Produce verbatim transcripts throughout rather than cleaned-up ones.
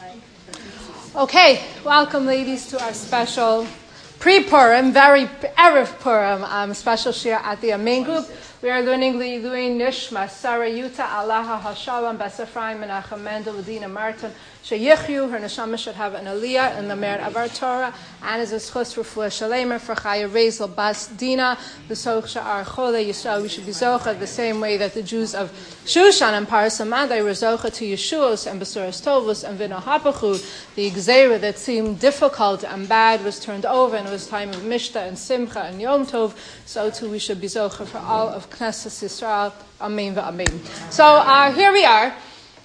Okay, welcome ladies to our special pre-Purim, very Erev Purim um, special shir at the main group. We are learning Li'ilui Nishma, Sarah Yuta, Alaha Hashalom, Bas Ephraim, Menachem Mendel, Udina Martin, Sheyichyu, her neshama should have an aliyah in the merit of our Torah, and as a schus for Fua Shalemer, for Chaya Rezel Bas Dina, the Soch Sha'ar Chole Yisrael, we should be Zocha the same way that the Jews of Shushan and Parasamandai were Zocha to Yeshuos and Besuras Tovus and Vina Hapachu. The Gzeira that seemed difficult and bad was turned over, and it was time of Mishta and Simcha and Yom Tov. So too we should be Zocha for all of Knesset Yisrael. Amen v'amen. So uh, here we are.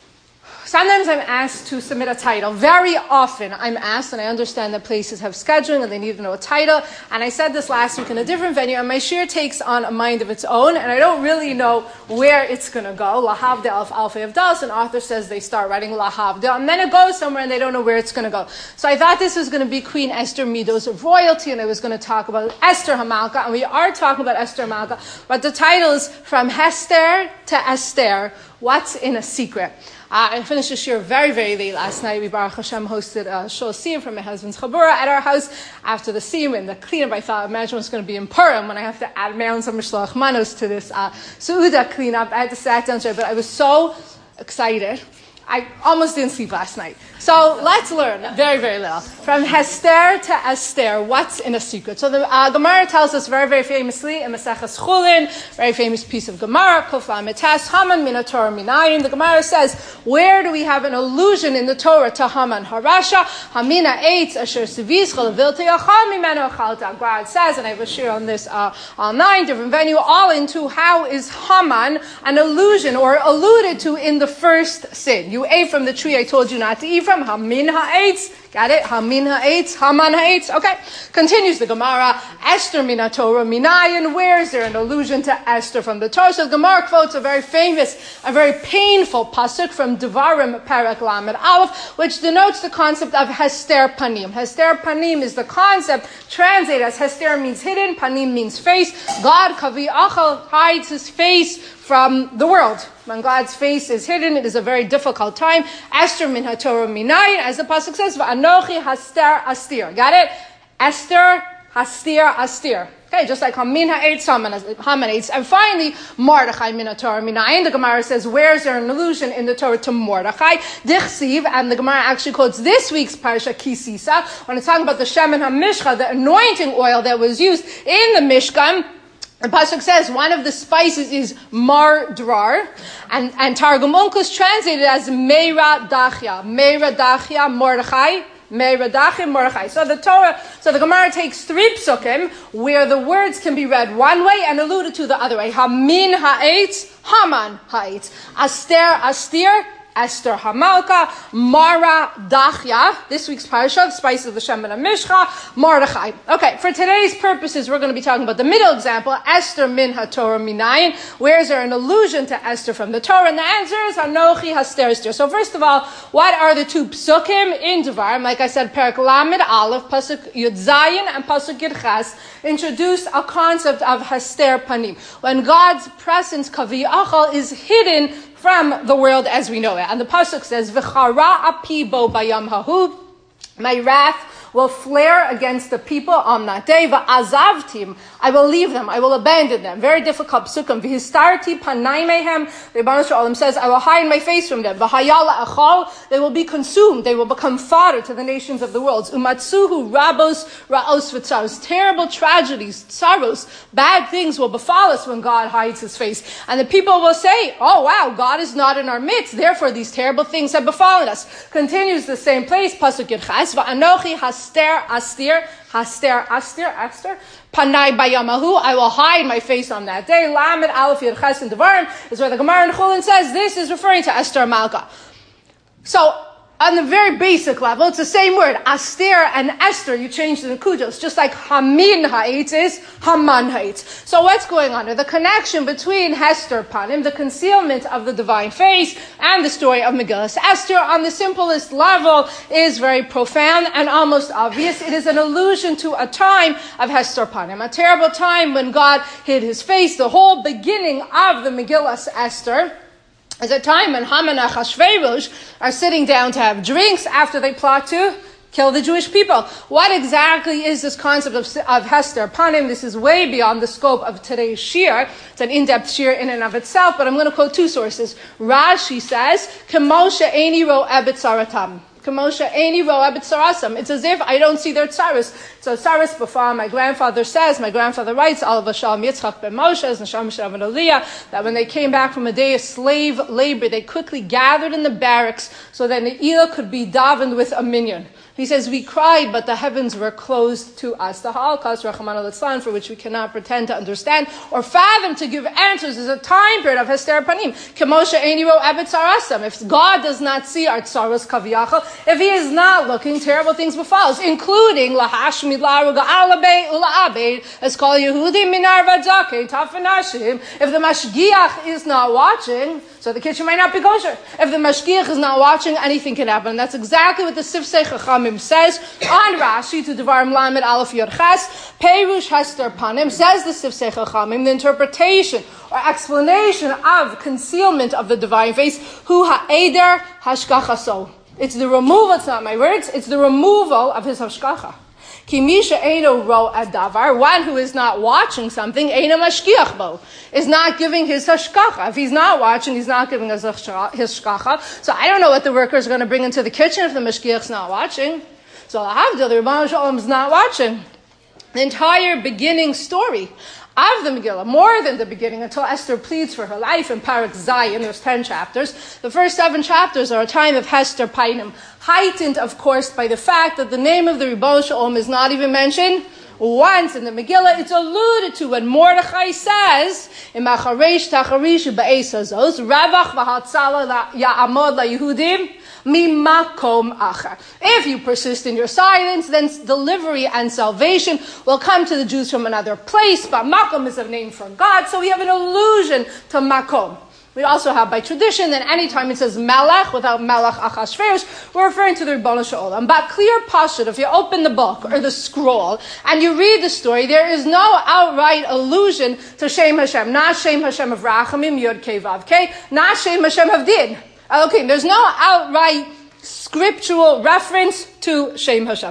Sometimes I'm asked to submit a title. Very often I'm asked, and I understand that places have scheduling and they need to know a title. And I said this last week in a different venue, and my shir takes on a mind of its own, and I don't really know where it's going to go. Lahavdil Alf Alfei of Das, an author says they start writing Lahavdil, and then it goes somewhere and they don't know where it's going to go. So I thought this was going to be Queen Esther Midos of Royalty, and I was going to talk about Esther Hamalka, and we are talking about Esther Hamalka, but the title is From Hester to Esther, What's in a Secret? Uh, I finished the shir very, very late last night. We, Baruch Hashem, hosted a shul siyum from my husband's chabura at our house. After the siyum and the cleanup, I thought, imagine what's going to be in Purim when I have to add my own some mishloach manos to this uh, Su'uda cleanup. I had to sit down, but I was so excited. I almost didn't sleep last night. So let's learn very, very little. From Hester to Esther, what's in a secret? So the uh, Gemara tells us very, very famously in Maseches Chulin, very famous piece of Gemara, Kuf Lamed Tes, Haman min Torah minayin. The Gemara says, where do we have an allusion in the Torah to Haman Harasha? Hamina eitz asher sivischa levilti achal mimeno achalta. God says, and I have a shir on this uh, all nine different venue, all into how is Haman an allusion or alluded to in the first sin. You ate from the tree I told you not to eat from. Hamin ha'etz. Got it? Hamin ha'etz. Haman ha'etz. Okay. Continues the Gemara. Esther min Torah minayin. Where is there an allusion to Esther from the Torah? So the Gemara quotes a very famous, a very painful pasuk from Devarim Perek Lamed Aleph, which denotes the concept of Hester Panim. Hester Panim is the concept translated as Hester means hidden, Panim means face. God, Kavi Achal, hides his face from the world. When God's face is hidden, it is a very difficult time. Esther min haTorah minayin, as the pasuk says, va'anochi haster astir. Got it? Esther hastir astir. Okay, just like Hamin ha'etz, Haman ha'etz. And finally, Mordechai min haTorah minayin. The Gemara says, where is there an allusion in the Torah to Mordechai? Dichsiv, and the Gemara actually quotes this week's parsha Kisisa, when it's talking about the Shemen HaMishcha, the anointing oil that was used in the Mishkan. The pasuk says one of the spices is mardrar, and, and Targum Onkelos translated as meira dachya. Meira dachya, Mordechai. Meira dachya, Mordechai. So the Torah, so the Gemara takes three psukim where the words can be read one way and alluded to the other way. Hamin ha'etz, Haman ha'etz. Aster, astir, Esther Hamalka, Mara Dachya, this week's parasha, the spice of the Shemen HaMishcha, Mordechai. Okay, for today's purposes, we're going to be talking about the middle example, Esther min haTorah minayin. Where is there an allusion to Esther from the Torah? And the answer is Hanochi Haster Esther. So first of all, what are the two psukim in Devarim? Like I said, Perek Lamed Aleph, Pasuk Yud Zayin, and Pasuk Yud Ches introduce a concept of Hester Panim. When God's presence, Kavi Achal, is hidden from the world as we know it. And the pasuk says, "V'chara api bo bayam hahu," my wrath will flare against the people on that day. V'azavtim, I will leave them, I will abandon them. Very difficult psukim. V'histarti panai mehem, the Rebbeinu Shalom says, I will hide my face from them. V'hayala achal, they will be consumed, they will become fodder to the nations of the world. Umatsuhu rabos raos v'tzaros, terrible tragedies, sorrows, bad things will befall us when God hides his face. And the people will say, oh wow, God is not in our midst, therefore these terrible things have befallen us. Continues the same place, pasuk Yud Ches, v'anochi has Haster astir, haster astir, Esther, panai bayamahu, I will hide my face on that day. Lamed Aleph Yud Ches in Devarim is where the Gemara in Chulin says this is referring to Esther Malka. So, on the very basic level, it's the same word. Aster and Esther, you change the kudos, just like Hamin ha'etz is Haman ha'etz. So what's going on? The connection between Hester Panim, the concealment of the divine face, and the story of Megillas Esther, on the simplest level, is very profound and almost obvious. It is an allusion to a time of Hester Panim, a terrible time when God hid his face. The whole beginning of the Megillas Esther is a time when Haman and Achashverosh are sitting down to have drinks after they plot to kill the Jewish people. What exactly is this concept of, of Hester Panim? This is way beyond the scope of today's shir. It's an in-depth shir in and of itself, but I'm going to quote two sources. Rashi says, Kemoshe Eini Ro Ebet Saratam. Kemoshe Eini Ro Ebet Sarasam. It's as if I don't see their tsaris. So tsaris before my grandfather says, my grandfather writes, Al Vashal Yitzchak ben Moshe, Nasham Shem and Aliyah, that when they came back from a day of slave labor, they quickly gathered in the barracks so that Ne'ilah could be davened with a minyan. He says, we cried, but the heavens were closed to us. The Holocaust, Rachmana litzlan, for which we cannot pretend to understand or fathom to give answers, is a time period of Hester Panim. Kemoshe Eini Ro Ebet Sarasam. If God does not see our tsaros kaviyachal, if He is not looking, terrible things befall us, including lahashmid la'aruga alabe ula'abed, as call Yehudim minar vadzake tafanashim. If the mashgiach is not watching, so the kitchen might not be kosher. If the mashgiach is not watching, anything can happen. And that's exactly what the Sifsei Chachamim says on Rashi to Devarim Lamed Aleph Yod Ches. Perush Hester Panim, says the Sifsei Chachamim, the interpretation or explanation of concealment of the divine face, Hu ha'eder hashkachaso. It's the removal, it's not my words, it's the removal of his hashkacha. Kimisha eino ro adavar, one who is not watching something, eino mashkiach bo, is not giving his hashkacha. If he's not watching, he's not giving his hashkacha. So I don't know what the workers are going to bring into the kitchen if the mashkiach's not watching. So Havdil, the Rebbeinu Shalom is not watching. The entire beginning story of the Megillah, more than the beginning, until Esther pleads for her life in Parak Zayin, there's ten chapters. The first seven chapters are a time of Hester Painim, heightened, of course, by the fact that the name of the Rebbeinu Shalom is not even mentioned once in the Megillah. It's alluded to when Mordechai says, in Macharesh Tacharish Ba'es Hazos, Ravach v'hatzala ya'amod la'Yehudim, mimakom acher. If you persist in your silence, then delivery and salvation will come to the Jews from another place. But makom is a name for God, so we have an allusion to makom. We also have by tradition that anytime it says melech without melech achashverosh, we're referring to the Rebbeinu Shalom. But clear pashut, if you open the book or the scroll and you read the story, there is no outright allusion to Shem Hashem, not Shem Hashem of Rachamim, Yod Kei Vav Kei, not Shem Hashem of Din. Okay, there's no outright scriptural reference to Shem Hashem.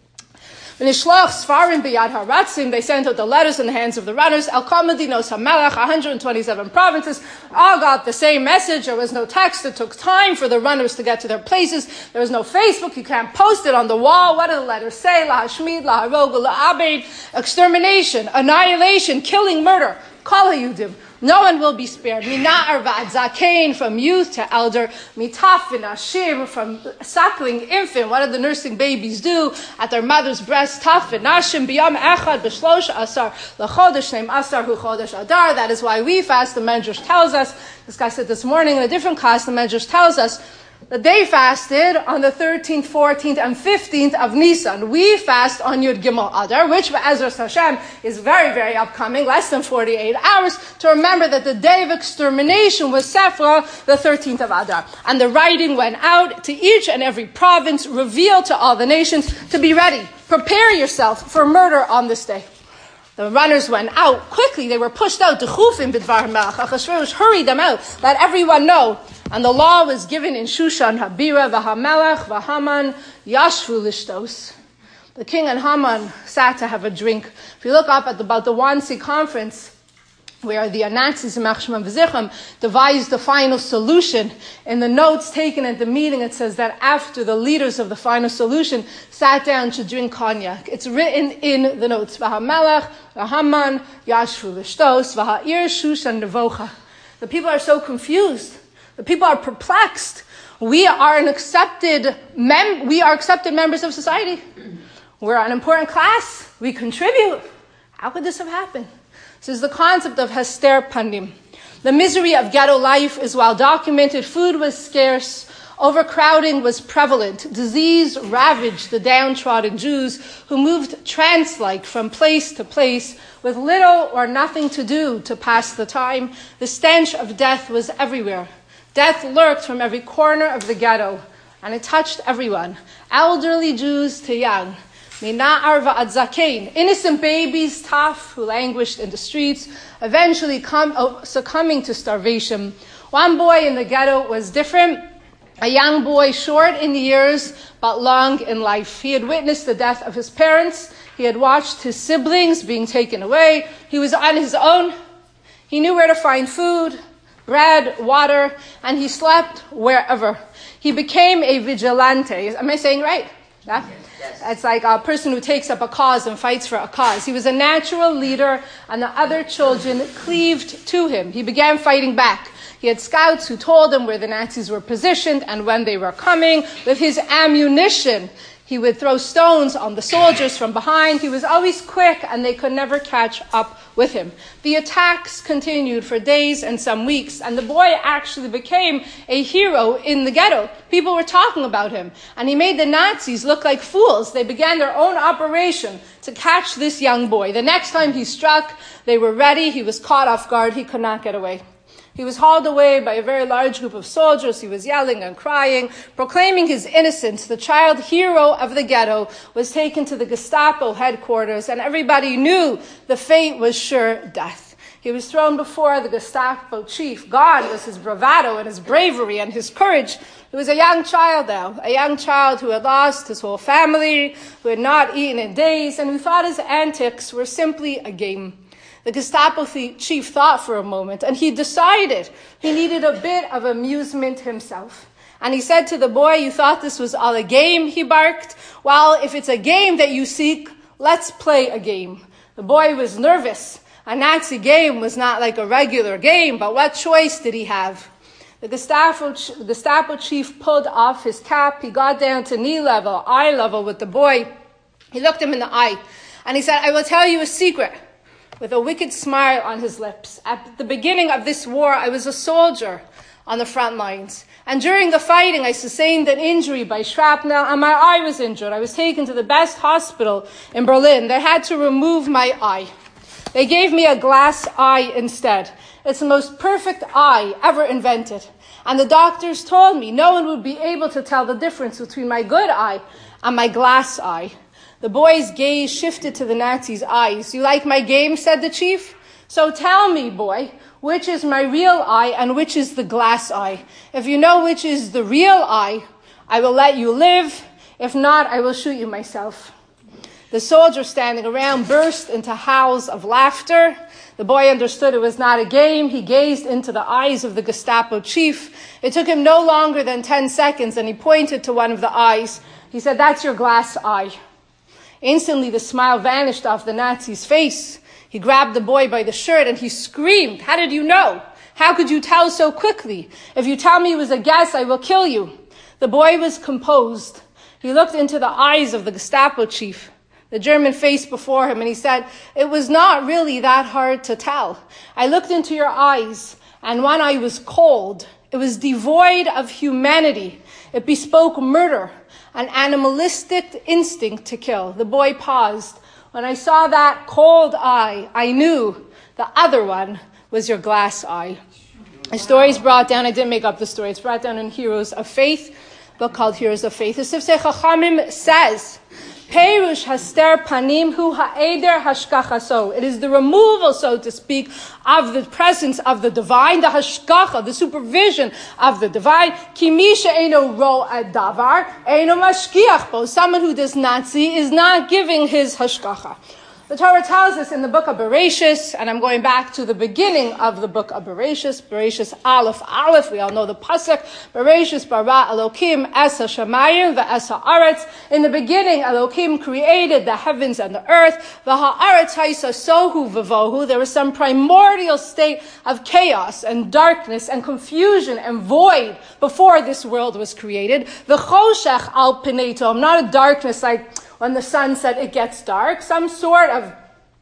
When Ishlach Sfarim B'Yad HaRatzim, they sent out the letters in the hands of the runners. El Kol Medinos HaMelech, one hundred twenty-seven provinces, all got the same message. There was no text. It took time for the runners to get to their places. There was no Facebook. You can't post it on the wall. What do the letters say? Lahashmid, Laharog, La'abed, extermination, annihilation, killing, murder. Kol HaYudim. No one will be spared. Mina'ar va'ad zakein, from youth to elder. Mitafin ashim, from suckling infant. What do the nursing babies do at their mother's breast? Tafin ashim biyam echad b'shlosh asar l'chodesh neim asar hu chodesh adar. That is why we fast. The Medrash tells us. This guy said this morning in a different class. The Medrash tells us that they fasted on the thirteenth, fourteenth, and fifteenth of Nisan. We fast on Yud Gimel Adar, which Be'ezras Hashem is very, very upcoming, less than forty-eight hours, to remember that the day of extermination was Sephra, the thirteenth of Adar. And the writing went out to each and every province, revealed to all the nations, to be ready. Prepare yourself for murder on this day. The runners went out quickly. They were pushed out. D'chufim b'dvar melech. Achashverosh hurried them out. Let everyone know. And the law was given in Shushan Habira, v'hamelech, v'haman, yashvu lishtos. The king and Haman sat to have a drink. If you look up at the, about the Wannsee conference, where the Nazis in Machshman V'zicham devised the final solution, in the notes taken at the meeting, it says that after the leaders of the final solution sat down to drink cognac, it's written in the notes, v'hamelech, v'haman, yashvu lishtos, v'ha'ir shushan nevocha. The people are so confused. The people are perplexed. We are an accepted mem- we are accepted members of society. We're an important class. We contribute. How could this have happened? This is the concept of Hester Panim. The misery of ghetto life is well documented. Food was scarce. Overcrowding was prevalent. Disease ravaged the downtrodden Jews who moved trance-like from place to place with little or nothing to do to pass the time. The stench of death was everywhere. Death lurked from every corner of the ghetto, and it touched everyone, elderly Jews to young. Mina'ar va'ad zakein, innocent babies, tough, who languished in the streets, eventually come, oh, succumbing to starvation. One boy in the ghetto was different. A young boy, short in years, but long in life. He had witnessed the death of his parents. He had watched his siblings being taken away. He was on his own. He knew where to find food, bread, water, and he slept wherever. He became a vigilante. Am I saying right? Yeah? Yes. It's like a person who takes up a cause and fights for a cause. He was a natural leader, and the other children cleaved to him. He began fighting back. He had scouts who told him where the Nazis were positioned and when they were coming. With his ammunition, he would throw stones on the soldiers from behind. He was always quick, and they could never catch up with him. The attacks continued for days and some weeks, and the boy actually became a hero in the ghetto. People were talking about him, and he made the Nazis look like fools. They began their own operation to catch this young boy. The next time he struck, they were ready. He was caught off guard. He could not get away. He was hauled away by a very large group of soldiers. He was yelling and crying, proclaiming his innocence. The child hero of the ghetto was taken to the Gestapo headquarters, and everybody knew the fate was sure death. He was thrown before the Gestapo chief. Gone was his bravado and his bravery and his courage. He was a young child now, a young child who had lost his whole family, who had not eaten in days, and who thought his antics were simply a game. The Gestapo chief thought for a moment, and he decided he needed a bit of amusement himself. And he said to the boy, "You thought this was all a game?" he barked. "Well, if it's a game that you seek, let's play a game." The boy was nervous. A Nazi game was not like a regular game, but what choice did he have? The Gestapo, the Gestapo chief pulled off his cap. He got down to knee level, eye level with the boy. He looked him in the eye, and he said, "I will tell you a secret," with a wicked smile on his lips. "At the beginning of this war, I was a soldier on the front lines. And during the fighting, I sustained an injury by shrapnel, and my eye was injured. I was taken to the best hospital in Berlin. They had to remove my eye. They gave me a glass eye instead. It's the most perfect eye ever invented. And the doctors told me no one would be able to tell the difference between my good eye and my glass eye." The boy's gaze shifted to the Nazi's eyes. "You like my game?" said the chief. "So tell me, boy, which is my real eye and which is the glass eye? If you know which is the real eye, I will let you live. If not, I will shoot you myself." The soldiers standing around burst into howls of laughter. The boy understood it was not a game. He gazed into the eyes of the Gestapo chief. It took him no longer than ten seconds, and he pointed to one of the eyes. He said, "That's your glass eye." Instantly, the smile vanished off the Nazi's face. He grabbed the boy by the shirt and he screamed, "How did you know? How could you tell so quickly? If you tell me it was a guess, I will kill you." The boy was composed. He looked into the eyes of the Gestapo chief, the German face before him, and he said, "It was not really that hard to tell. I looked into your eyes, and one eye was cold. It was devoid of humanity. It bespoke murder, an animalistic instinct to kill." The boy paused. "When I saw that cold eye, I knew the other one was your glass eye." The story is brought down, I didn't make up the story, it's brought down in Heroes of Faith, a book called Heroes of Faith. The Sifsei Chachamim says, Perush haster panim hu ha'eder hashkachaso. It is the removal, so to speak, of the presence of the divine, the hashkacha, the supervision of the divine. Ki misha eino ro davar, eino mashkiach bo. Someone who does not see is not giving his hashkacha. The Torah tells us in the book of Bereshis, and I'm going back to the beginning of the book of Bereshis, Bereshis Aleph Aleph, we all know the pasuk, Bereshis bara Elokim es ha-shamayim ve'es ha'aretz. In the beginning, Elokim created the heavens and the earth. V'ha'aretz haisa sohu v'vohu. There was some primordial state of chaos and darkness and confusion and void before this world was created. V'choshech al pnei tom, not a darkness like when the sun set, it gets dark. Some sort of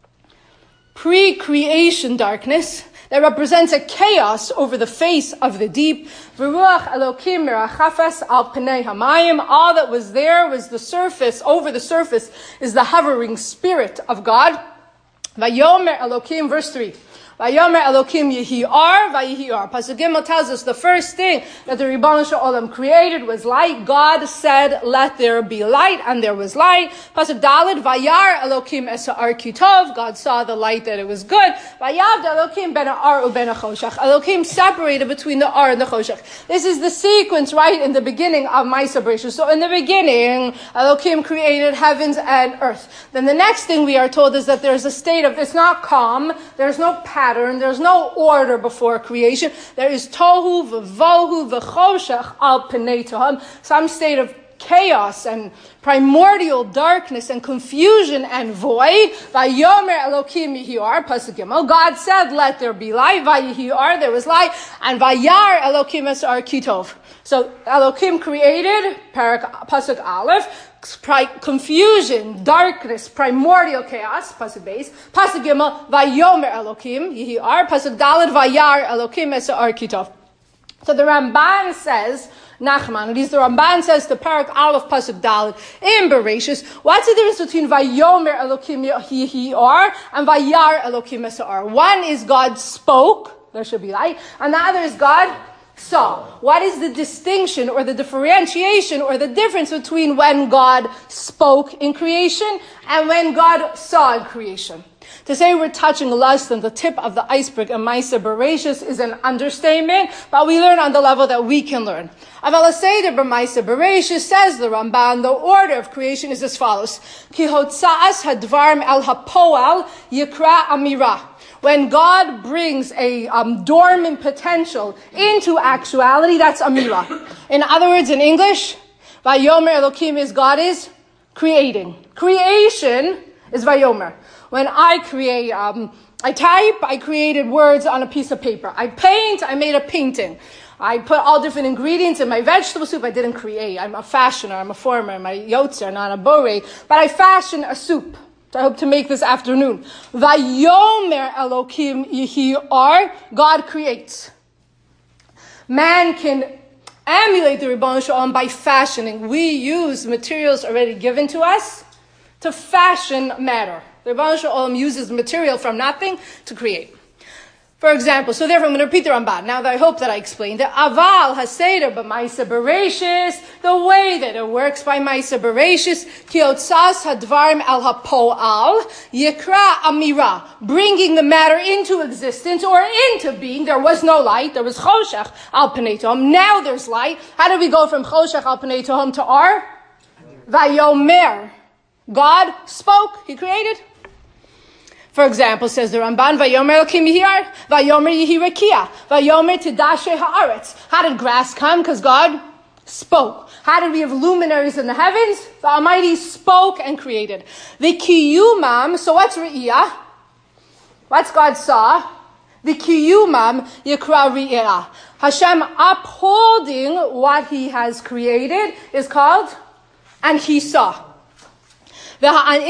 pre-creation darkness that represents a chaos over the face of the deep. V'ruach Elokim merachafes al pnei hamayim. All that was there was the surface. Over the surface is the hovering spirit of God. Vayomer Elokim, verse three. Vayomer Elokim Yehi Ar, Vayehi Ar. Pasuk Gimel tells us the first thing that the Ribbon Shalom created was light. God said, let there be light, and there was light. Pasuk Dalet, Vayar Elokim Es Ha'ar Ki Tov. God saw the light that it was good. Vayavd Elokim Ben Ha'ar U Ben Ha'choshech. Elokim separated between the Ar and the Choshech. This is the sequence right in the beginning of Ma'aseh Bereshis. So in the beginning, Elokim created heavens and earth. Then the next thing we are told is that there's a state of, it's not calm, there's no pattern, there's no order before creation. There is tohu v'vohu v'choshech al pnei tehom, some state of chaos and primordial darkness and confusion and void. Vayomer Elokim Yehi Ar, Pasuk Gimel. God said, let there be light. Vayehi Ar, there was light. And Vayar Elokim Es Ha'ar Ki Tov. So Elokim created, Parak, Pasuk Aleph, confusion, darkness, primordial chaos, Pasuk Beis. Pasuk Gimel, Vayomer Elokim Yehi Ar. Pasuk Dalet, Vayar Elokim Es Ha'ar Ki Tov. So the Ramban says, Nachman, at least the Ramban says to Parak Aleph Pasuk Dalet in Bereshis, what's the difference between Vayomer Elokim Yehi Ar and Vayar Elokim Es Ha'ar? One is God spoke, there should be light, and the other is God saw. What is the distinction or the differentiation or the difference between when God spoke in creation and when God saw in creation? To say we're touching less than the tip of the iceberg in Ma'aseh Bereshis is an understatement, but we learn on the level that we can learn. Aval Seder b'Ma'aseh Bereshis, says the Ramban, the order of creation is as follows. Ki hotza'as hadvarm el hapoal yikra amira. When God brings a um, dormant potential into actuality, that's amira. In other words, in English, Vayomer Elokim is God is creating. Creation is Vayomer. When I create, um, I type, I created words on a piece of paper. I paint, I made a painting. I put all different ingredients in my vegetable soup. I didn't create. I'm a fashioner, I'm a former, I'm a yotzer, not a borei. But I fashion a soup. I hope to make this afternoon. Vayomer Elokim Yehi Ar, God creates. Man can emulate the Ribbon Shalom by fashioning. We use materials already given to us to fashion matter. The Ribbon Shalom uses material from nothing to create. For example, so therefore I'm going to repeat the Ramban. Now that I hope that I explained it. Aval haseder b'Ma'aseh Bereshis, the way that it works by Ma'aseh Bereshis, ki otzas hadvarim al hapoal, yikra amira, bringing the matter into existence or into being. There was no light, there was choshech al pnei tehom. Now there's light. How did we go from choshech al pnei tehom to ar? Vayomer. God spoke, He created. For example, says the Ramban, Vayomer Elokim Yehi Ar, Vayomer Yehi Rekia, Vayomer Tidashe Haaretz. How did grass come? Because God spoke. How did we have luminaries in the heavens? The Almighty spoke and created. The Kiyumam, so what's Re'iyah? What's God saw? The Kiyumam Yikra Re'iyah. Hashem upholding what He has created is called, and He saw. What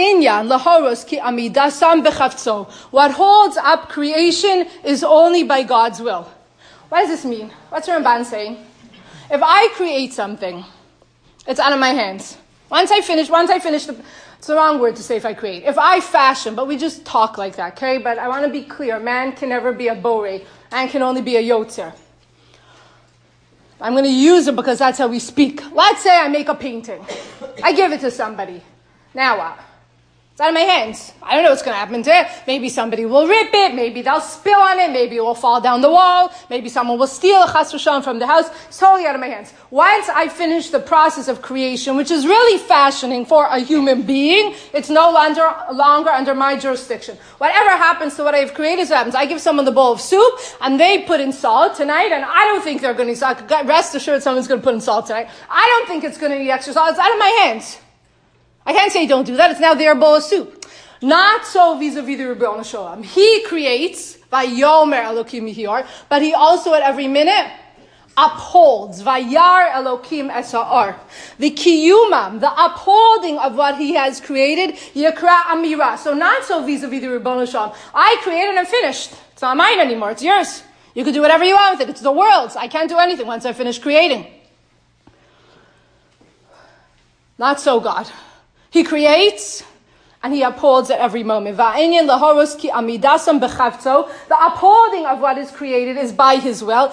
holds up creation is only by God's will. What does this mean? What's Ramban saying? If I create something, it's out of my hands. Once I finish, once I finish, the, it's the wrong word to say if I create. If I fashion, but we just talk like that, okay? But I want to be clear. Man can never be a borei. Man can only be a yotzer. I'm going to use it because that's how we speak. Let's say I make a painting. I give it to somebody. Now what? It's out of my hands. I don't know what's going to happen to it. Maybe somebody will rip it. Maybe they'll spill on it. Maybe it will fall down the wall. Maybe someone will steal a chas v'shalom from the house. It's totally out of my hands. Once I finish the process of creation, which is really fashioning for a human being, it's no longer, longer under my jurisdiction. Whatever happens to what I've created is what happens. I give someone the bowl of soup, and they put in salt tonight, and I don't think they're going to, rest assured someone's going to put in salt tonight. I don't think it's going to be extra salt. It's out of my hands. I can't say don't do that. It's now their bowl of soup. Not so vis-a-vis the Ribbon Shalom. He creates, Vayomer Elokim Yehi Ar, but He also at every minute upholds, Vayar Elokim Es Ha'ar. The kiyumam, the upholding of what He has created, Yikra Amira. So not so vis-a-vis the Ribbon Shalom. I created and I'm finished. It's not mine anymore. It's yours. You can do whatever you want with it. It's the world's. I can't do anything once I finish creating. Not so God. He creates, And he upholds at every moment. The upholding of what is created is by his will.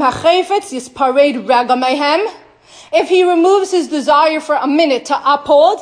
If he removes his desire for a minute to uphold,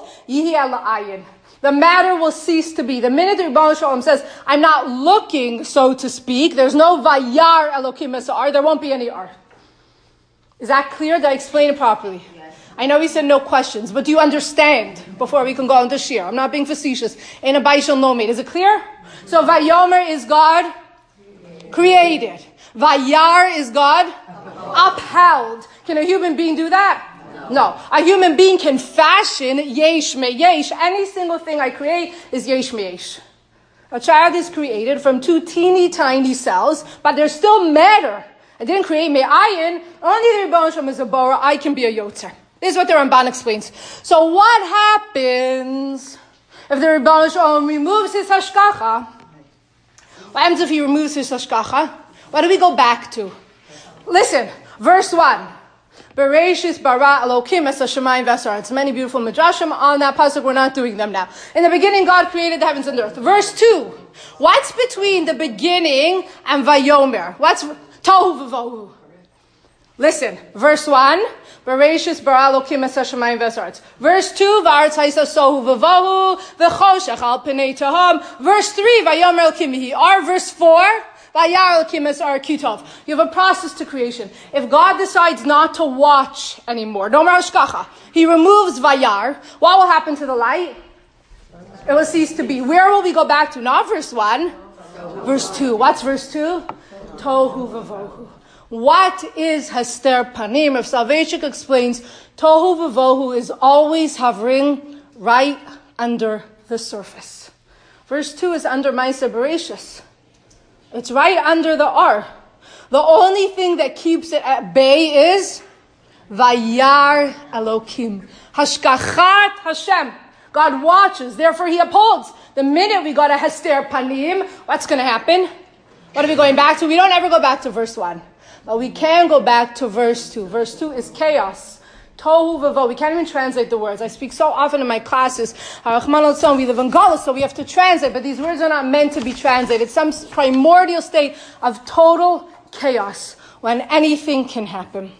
the matter will cease to be. The minute the Rebbeinu Shalom says, I'm not looking, so to speak, there's no vayar Elokim es ar, there won't be any ar. Is that clear? Did I explain it properly? Yes. I know he said no questions, but do you understand before we can go on to shir? I'm not being facetious. In a Baishal Nomid. Is it clear? So Vayomer is God created. Vayar is God upheld. Can a human being do that? No. A human being can fashion yesh me yesh. Any single thing I create is yesh me yesh. A child is created from two teeny tiny cells, but there's still matter. I didn't create me ayin. Only the Rebbeinu Shalom is a bora. I can be a yotzer. This is what the Ramban explains. So what happens if the Rebbeinu Shalom removes his hashgacha? What happens if he removes his hashgacha? What do we go back to? Listen, verse one. Bereshis bara Elokim es hashamayim v'asar. It's many beautiful midrashim on that pasuk. We're not doing them now. In the beginning, God created the heavens and the earth. Verse two. What's between the beginning and Vayomer? What's tohu v'vohu? Listen, verse one. Bereshis bara Elokim es hashamayim v'asar. Verse two. V'aretz ha'isa sohu v'vohu v'choshech al pnei tehom. Verse three. Vayomer Elokim v'hi ar. Verse four. You have a process to creation. If God decides not to watch anymore, no more hashgacha, he removes vayar, what will happen to the light? It will cease to be. Where will we go back to? Not verse one, verse two. What's verse two? Tohu v'vohu. What is hester panim? If Soloveitchik explains, tohu v'vohu is always hovering right under the surface. Verse two is under Ma'aser Bereshis. It's right under the R. The only thing that keeps it at bay is Vayar Elokim. Hashgachat Hashem. God watches, therefore he upholds. The minute we got a Hester Panim, what's going to happen? What are we going back to? We don't ever go back to verse one. But we can go back to verse two. Verse two is chaos. Tohu v'vo. We can't even translate the words. I speak so often in my classes. We live in Galus, so we have to translate. But these words are not meant to be translated. It's some primordial state of total chaos when anything can happen.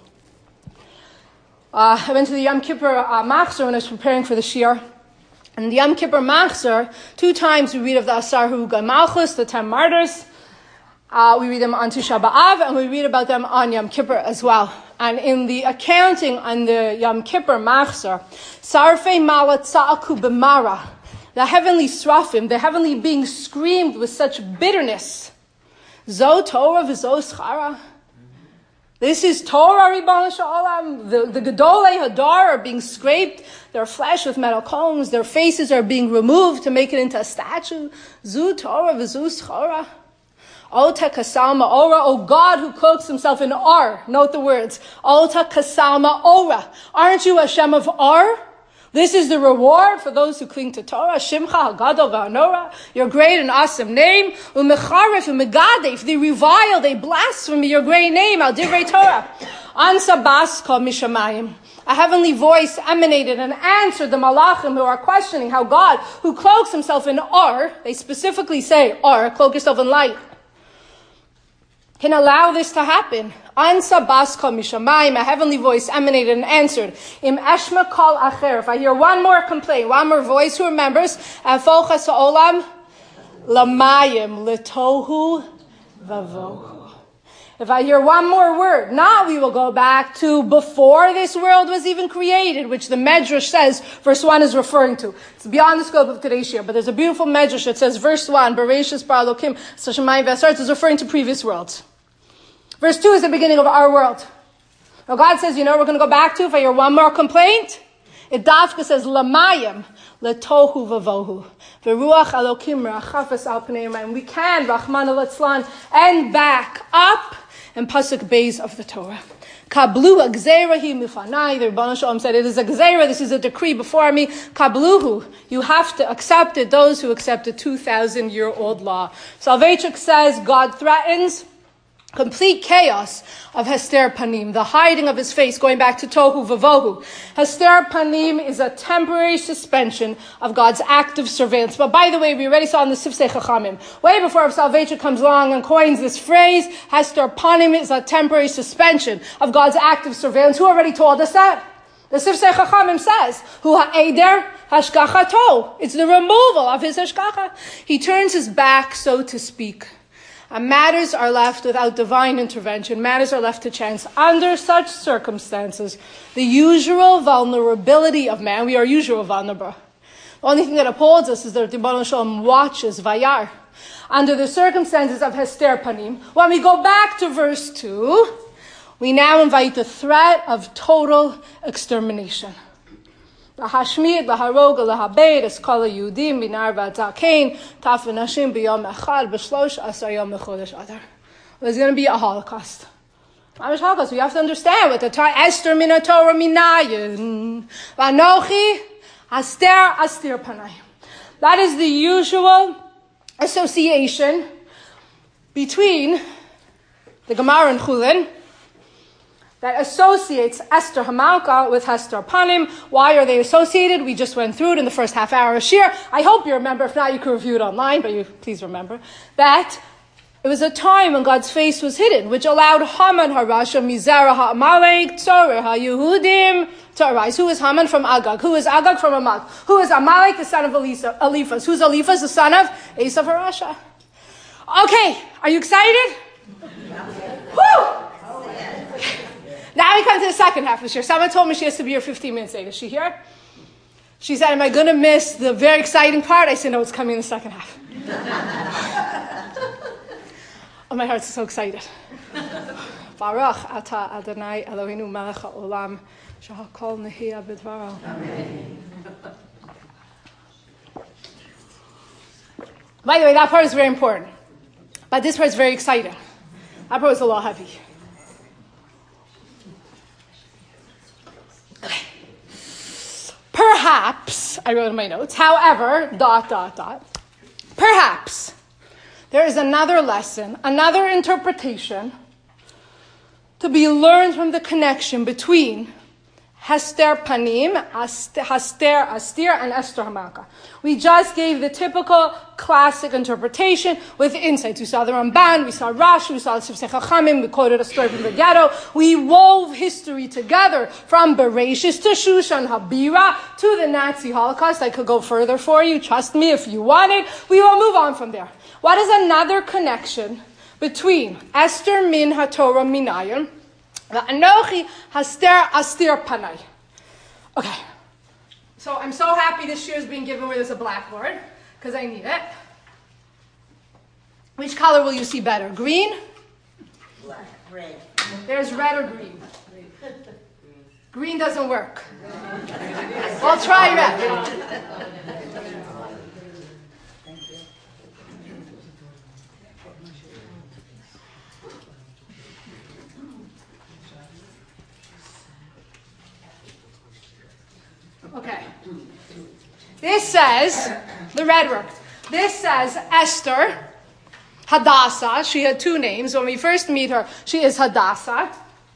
Uh, I went to the Yom Kippur uh, Machzor when I was preparing for the Shir. And the Yom Kippur Machzor, two times we read of the Asar Hurugei Malchus, the ten martyrs. Uh, we read them on Tisha B'Av, and we read about them on Yom Kippur as well. And in the accounting on the Yom Kippur Machzor, Sarfei Malat Sa'aku B'Mara, the heavenly Srafim, the heavenly beings screamed with such bitterness. Zo Torah v'zo Schara. This is Torah, Ribbon Shalom. The, the Gedolei Hadar are being scraped, their flesh with metal combs, their faces are being removed to make it into a statue. Zu Torah v'zu Schara. Ota kasama ora, O God who cloaks himself in ar. Note the words. Ota kasama ora. Aren't you Hashem of ar? This is the reward for those who cling to Torah. Shimcha hagadol v'hanora. Your great and awesome name. Umecharef umegadef. They revile, they blaspheme your great name. Al divrei Torah. Ansa bas kol mishamayim. A heavenly voice emanated and answered the malachim who are questioning how God, who cloaks himself in ar, they specifically say ar, cloak yourself in light, can allow this to happen. Ansa bas kol mishamayim, a heavenly voice emanated and answered. Im eshma kol acher. If I hear one more complaint, one more voice who remembers, afochas ha'olam lamayim letohu vavohu. If I hear one more word, now we will go back to before this world was even created, which the Medrash says verse one is referring to. It's beyond the scope of today's year, but there's a beautiful Medrash that says verse one, Bereshis bara Elokim es hashamayim v'asar, is referring to previous worlds. Verse two is the beginning of our world. Now God says, you know, we're going to go back to, if I hear one more complaint, it dafka says, Lamayim, letohu vavohu, v'ruach Elokim rachafes al pnei hamayim. We can, Rachmana litzlan, and back up in Pasuk Beis of the Torah. Kablu agzerahi mifanai. The Rebbeinu Shalom said, it is a gzera, this is a decree before me. Kabluhu. You have to accept it, those who accept a two thousand year old law. Soloveitchik says, God threatens, complete chaos of Hester Panim, the hiding of his face, going back to Tohu Vavohu. Hester Panim is a temporary suspension of God's active surveillance. But by the way, we already saw in the Sifsei Chachamim, way before Rav Soloveitchik comes along and coins this phrase, Hester Panim is a temporary suspension of God's active surveillance. Who already told us that? The Sifsei Chachamim says, Hu ha'eder hashgachato. It's the removal of his hashgacha. He turns his back, so to speak. And matters are left without divine intervention. Matters are left to chance. Under such circumstances, the usual vulnerability of man, we are usual vulnerable. The only thing that upholds us is that the Ribbono Shel Olam watches, vayar. Under the circumstances of Hester Panim, when we go back to verse two, we now invite the threat of total extermination. Lahashmid, laharog, lahabed, eskala Yudim, binar v'atzakein, taf v'nashim b'yom echad, b'shlosh asar yom mechodesh adar. There's going to be a Holocaust. Mamish Holocaust. We have to understand what the Torah, Esther min Torah minayin, v'anochi aster astir panay. That is the usual association between the Gemara and Chulin that associates Esther Hamalka with Hester Panim. Why are they associated? We just went through it in the first half hour of Shir. I hope you remember. If not, you can review it online, but you please remember that it was a time when God's face was hidden, which allowed Haman Harasha, Mizera HaAmalek, Tzorer HaYehudim to arise. Who is Haman? From Agag. Who is Agag? From Amalek. Who is Amalek? The son of Elisa, Eliphaz. Who's Eliphaz? The son of Esav Harasha. Okay, are you excited? Woo! Now we come to the second half of the shir. Someone told me she has to be here fifteen minutes late. Is she here? She said, am I going to miss the very exciting part? I said, no, it's coming in the second half. Oh, my heart's so excited. Baruch atah Adonai Eloheinu melech haolam shehakol nehiyah b'dvaro. By the way, that part is very important. But this part is very exciting. That part was a little heavy. Perhaps, I wrote in my notes, however, dot, dot, dot, perhaps there is another lesson, another interpretation to be learned from the connection between Hester Panim, Hester Astir, and Esther Hamalka. We just gave the typical classic interpretation with insights. We saw the Ramban, we saw Rashi, we saw the Sifsei Chachamim, we quoted a story from the ghetto. We wove history together from Bereshis to Shushan Habira to the Nazi Holocaust. I could go further for you, trust me if you wanted. We will move on from there. What is another connection between Esther min HaTorah minayin Anochi Hester Astir Panay? Okay. So I'm so happy this year is being given where there's a blackboard, because I need it. Which color will you see better? Green? Black. Red. There's red or green. Green doesn't work. Well, try red. Okay. This says, the red worked. This says Esther, Hadassah. She had two names. When we first meet her, she is Hadassah.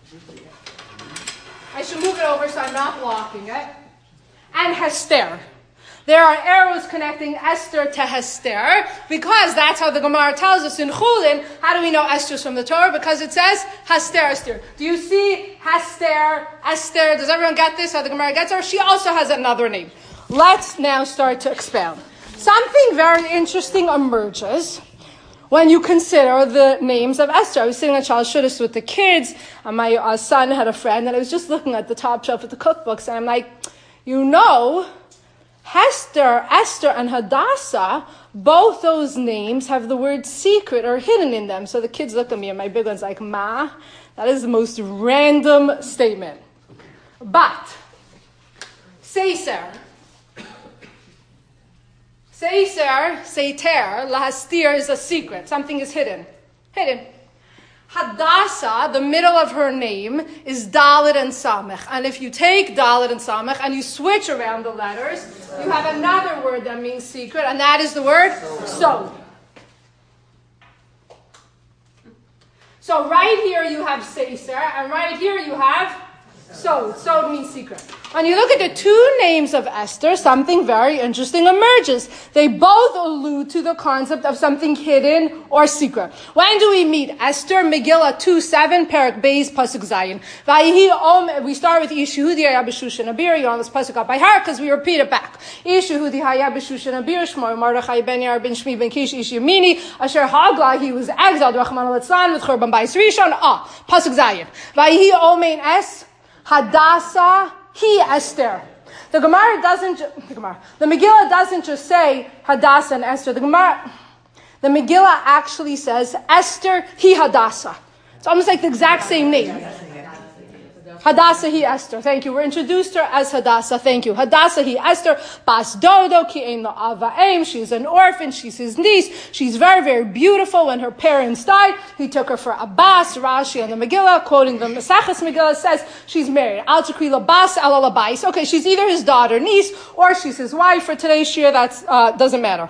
I should move it over so I'm not blocking it. And Hester. There are arrows connecting Esther to Hester, because that's how the Gemara tells us in Chulin. How do we know Esther's from the Torah? Because it says Hester, Esther. Do you see Hester, Esther? Does everyone get this? How the Gemara gets her? She also has another name. Let's now start to expound. Something very interesting emerges when you consider the names of Esther. I was sitting at Shal Shudas with the kids, and my uh, son had a friend, and I was just looking at the top shelf of the cookbooks, and I'm like, you know, Hester, Esther, and Hadassah, both those names have the word secret or hidden in them. So the kids look at me, and my big one's like, Ma, that is the most random statement. But, Seiser, Seiser, Seiter, Lahastir is a secret. Something is hidden. Hidden. Hadassah, the middle of her name, is Dalet and Samech. And if you take Dalet and Samech and you switch around the letters, you have another word that means secret, and that is the word Sod. So right here you have Seiser, and right here you have Sod. Sod means secret. When you look at the two names of Esther, something very interesting emerges. They both allude to the concept of something hidden or secret. When do we meet? Esther, Megillah two seven, Perak Beis, Pasuk Zayin. Vayihi Om, we start with Yeshehudi Hayabashushan Abir. You on this Pasuk up by heart because we repeat it back. Yeshehudi Hayabashushan Abir, Shmor Mordechai ben Yair ben Shmi ben Kish Ish Yemini, Asher Hagla, he was exiled, Rachman al-Litzlan, with Churban Bayis Rishon. Ah, Pasuk Zayin. Vayihi Omein Es, Hadassah, he Esther. The Gemara doesn't, the Gemara, the Megillah doesn't just say Hadassah and Esther. The Gemara, the Megillah actually says Esther, he Hadassah. It's almost like the exact same name. Hadassah hi Esther. Thank you. We're introduced to her as Hadassah. Thank you. Hadassah hi Esther. Bas Dodo ki ein lo avaim. She's an orphan. She's his niece. She's very, very beautiful. When her parents died, he took her for Abbas. Rashi and the Megillah, quoting the Maseches Megillah, says she's married. Al tikri labas ala labais. Okay, she's either his daughter, niece, or she's his wife. For today's year, that uh, doesn't matter.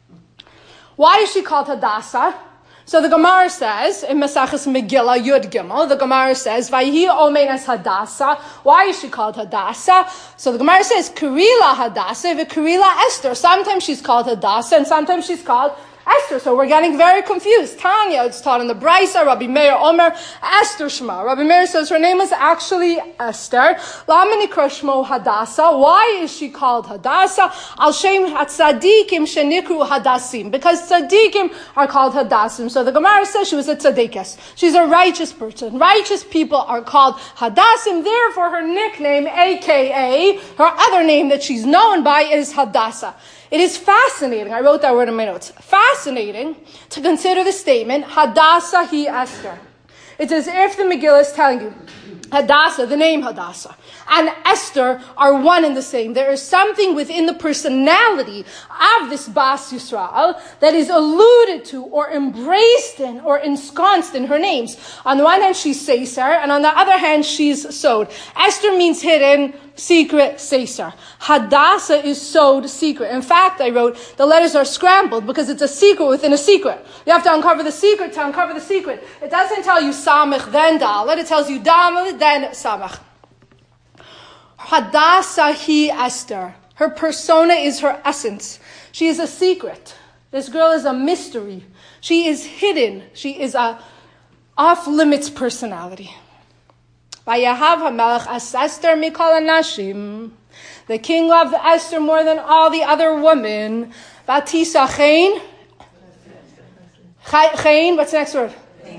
Why is she called Hadassah? So the Gemara says, in Maseches Megillah, Yud Gimel, the Gemara says, Vayhi Omein as Hadassah. Why is she called Hadassah? So the Gemara says, Kurila Hadassah, Kurila Esther. Sometimes she's called Hadassah, and sometimes she's called Esther. So we're getting very confused. Tanya, it's taught in the Brisa, Rabbi Meir Omer, Esther Shema. Rabbi Meir says her name is actually Esther. Lama nikra shmo Hadassah. Why is she called Hadassah? Al shem hatzadikim shenikru Hadassim. Because tzadikim are called Hadassim. So the Gemara says she was a tzadikis. She's a righteous person. Righteous people are called Hadassim. Therefore her nickname, aka her other name that she's known by, is Hadassah. It is fascinating, I wrote that word in my notes, fascinating to consider the statement, Hadassah hi Esther. It's as if the Megillah is telling you, Hadassah, the name Hadassah, and Esther are one and the same. There is something within the personality of this Bas Yisrael that is alluded to or embraced in or ensconced in her names. On the one hand, she's Seiser, and on the other hand, she's Sod. Esther means hidden, secret, Seiser. Hadassah is Sod, secret. In fact, I wrote, the letters are scrambled because it's a secret within a secret. You have to uncover the secret to uncover the secret. It doesn't tell you Samech, then Dalet. It tells you Dalet, then Samech. Hadassah hi Esther. Her persona is her essence. She is a secret. This girl is a mystery. She is hidden. She is a off-limits personality. Vayahav HaMelech es Esther mikol hanashim. The king loved Esther more than all the other women. Vatisa chen. Chen, what's the next word?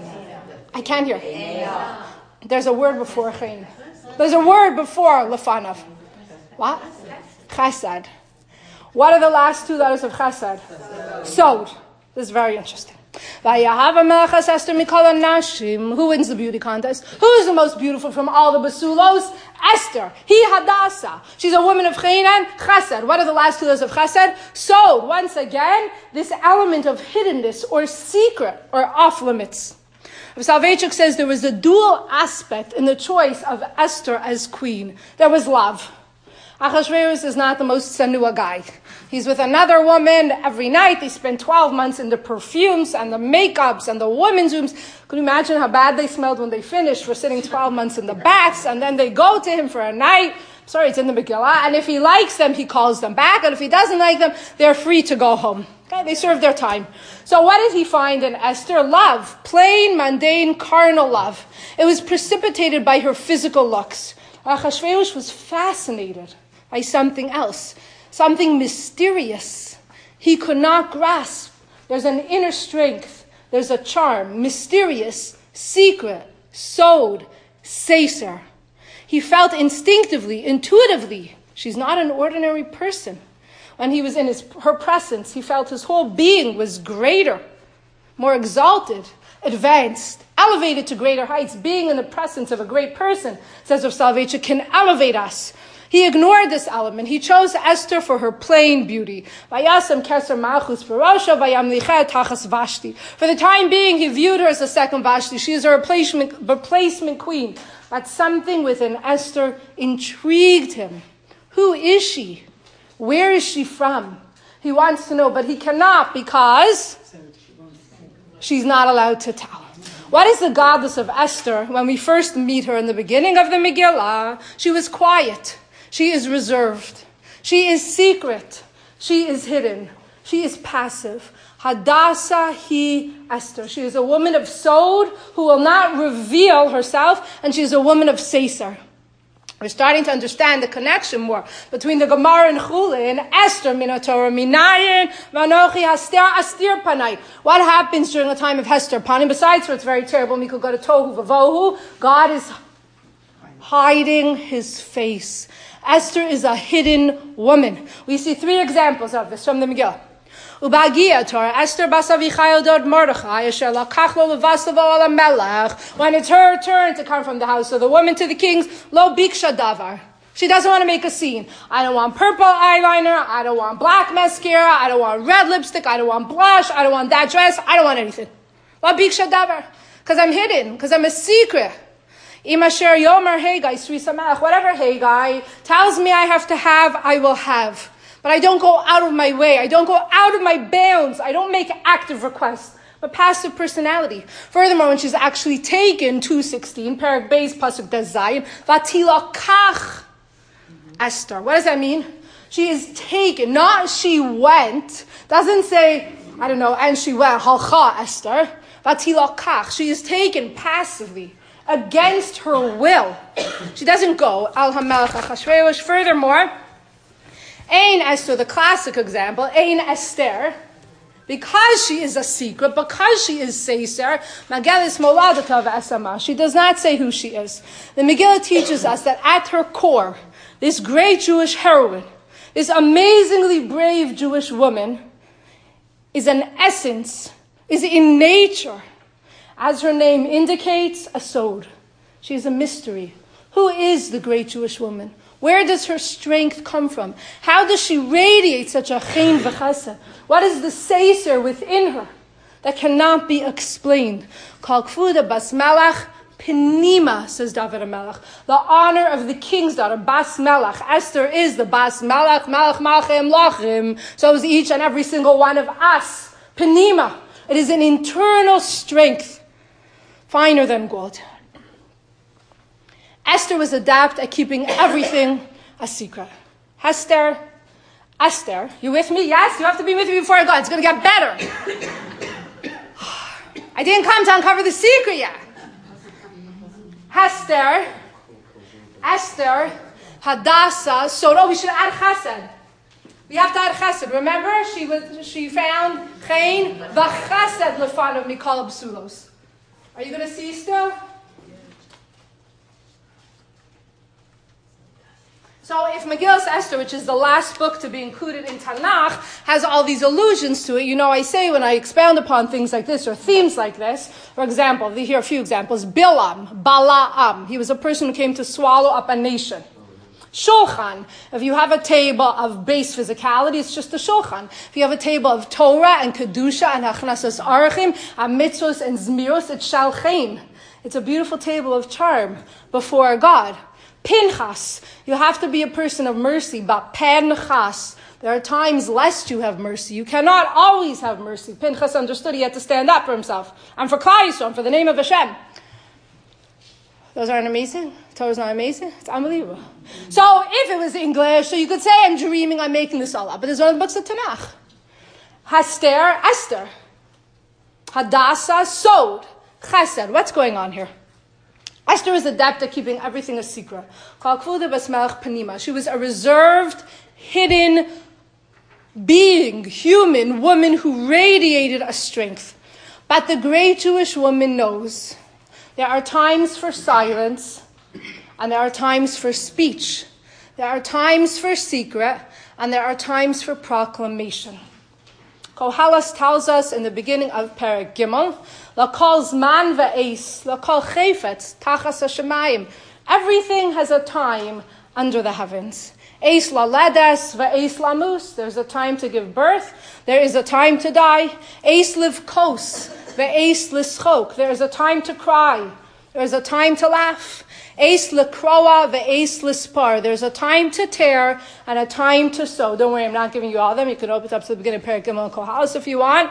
I can't hear. There's a word before chen. There's a word before lefanav. What? Chesed. What are the last two letters of chesed? Sod. This is very interesting. Vayahav HaMelech es Esther mikol hanashim. Who wins the beauty contest? Who is the most beautiful from all the basulos? Esther. He Hadassah. She's a woman of chen and chesed. What are the last two letters of chesed? Sod. Once again, this element of hiddenness or secret or off limits. Soloveitchik says there was a dual aspect in the choice of Esther as queen. There was love. Achashverosh is not the most sanua guy. He's with another woman every night. They spend twelve months in the perfumes and the makeups and the women's rooms. Can you imagine how bad they smelled when they finished for sitting twelve months in the baths? And then they go to him for a night. Sorry, it's in the Megillah. And if he likes them, he calls them back. And if he doesn't like them, they're free to go home. Okay, they serve their time. So what did he find in Esther? Love. Plain, mundane, carnal love. It was precipitated by her physical looks. Achashverosh was fascinated by something else. Something mysterious. He could not grasp. There's an inner strength. There's a charm. Mysterious, secret, Sod, Seiser. He felt instinctively, intuitively, she's not an ordinary person. When he was in his, her presence, he felt his whole being was greater, more exalted, advanced, elevated to greater heights. Being in the presence of a great person, says Rav Soloveitchik, can elevate us. He ignored this element. He chose Esther for her plain beauty. Vayasam keser malchus barosha vayamlichet tachas Vashti. For the time being, he viewed her as a second Vashti. She is a replacement, replacement queen. But something within Esther intrigued him. Who is she? Where is she from? He wants to know, but he cannot because she's not allowed to tell. What is the godless of Esther? When we first meet her in the beginning of the Megillah, she was quiet. She is reserved. She is secret. She is hidden. She is passive. Hadassah hi Esther. She is a woman of Sod who will not reveal herself, and she is a woman of Seser. We're starting to understand the connection more between the Gemara and Chulin and Esther Minatorah Minayin Vanochi Haster Astir Panai. What happens during a time of Hester Panim? Besides, where it's very terrible, we could go to Tohu Vavohu. God is hiding his face. Esther is a hidden woman. We see three examples of this from the Megillah. Ubagia Torah Esther Basavichayil Dod Mordechai Asher Lakach Lo Levaslavo Ala Melech. When it's her turn to come from the house of the woman to the kings, Lo Biksha Davar. She doesn't want to make a scene. I don't want purple eyeliner. I don't want black mascara. I don't want red lipstick. I don't want blush. I don't want that dress. I don't want anything. Lo Biksha Davar. Because I'm hidden. Because I'm a secret. Imasher Yomer Hegai Sri Samelech. Whatever Hegai tells me I have to have, I will have. But I don't go out of my way. I don't go out of my bounds. I don't make active requests. But passive personality. Furthermore, when she's actually taken, two sixteen, Perek Beis, Pasuk Dazayin, Vatila Kach Esther. What does that mean? She is taken, not she went. Doesn't say, I don't know, and she went, Halcha Esther. Vatila Kach. She is taken passively, against her will. She doesn't go, Al HaMelech Achashverosh. Furthermore, Ein Esther, the classic example, Ein Esther, because she is a secret, because she is Seser, Magelis Moladatav Esama, she does not say who she is. The Megillah teaches us that at her core, this great Jewish heroine, this amazingly brave Jewish woman, is an essence, is in nature, as her name indicates, a sod. She is a mystery. Who is the great Jewish woman? Where does her strength come from? How does she radiate such a chen v'chesed? What is the seser within her that cannot be explained? Kol kfuda bas melech penima, says David HaMelech. The honor of the king's daughter, bas melech. Esther is the bas melech, melech malchem lachim. So is each and every single one of us. Penima. It is an internal strength, finer than gold. Esther was adept at keeping everything a secret. Hester, Esther, you with me? Yes? You have to be with me before I go. It's going to get better. I didn't come to uncover the secret yet. Hester, Esther, Hadassah, so oh, we should add chesed. We have to add chesed. Remember, she was she found chen v'chesed lefanav mikol b'sulos. Are you going to see still? So if Megillas Esther, which is the last book to be included in Tanakh, has all these allusions to it, you know I say when I expound upon things like this or themes like this, for example, here are a few examples. Bilam, Balaam, he was a person who came to swallow up a nation. Shulchan, if you have a table of base physicality, it's just a shulchan. If you have a table of Torah and Kedusha and Hachnasas Arachim, and Mitzvos and Zmiros, it's Shalchein. It's a beautiful table of charm before God. Pinchas, you have to be a person of mercy, but Pinchas, there are times lest you have mercy. You cannot always have mercy. Pinchas understood he had to stand up for himself. And for Klal Yisrael, for the name of Hashem. Those aren't amazing? Torah's not amazing? It's unbelievable. So if it was English, so you could say I'm dreaming, I'm making this all up. But there's one of the books of Tanakh. Hester, Esther. Hadassah, Sod. Chesed. What's going on here? Esther was adept at keeping everything a secret. She was a reserved, hidden being, human woman who radiated a strength. But the great Jewish woman knows there are times for silence and there are times for speech. There are times for secret and there are times for proclamation. Koheles tells us in the beginning of Perek Gimel, L'kol zman ve'es, l'kol chayfetz, tachas hashemayim. Everything has a time under the heavens. Eis laledes ve'es lamus. There's a time to give birth. There is a time to die. Eis livkos ve'es lischok. There is a time to cry. There is a time to laugh. Eis lekroa ve'es lispar. There's a time to tear and a time to sow. Don't worry, I'm not giving you all of them. You can open it up to the beginning of Perek Gimel and Koheles if you want.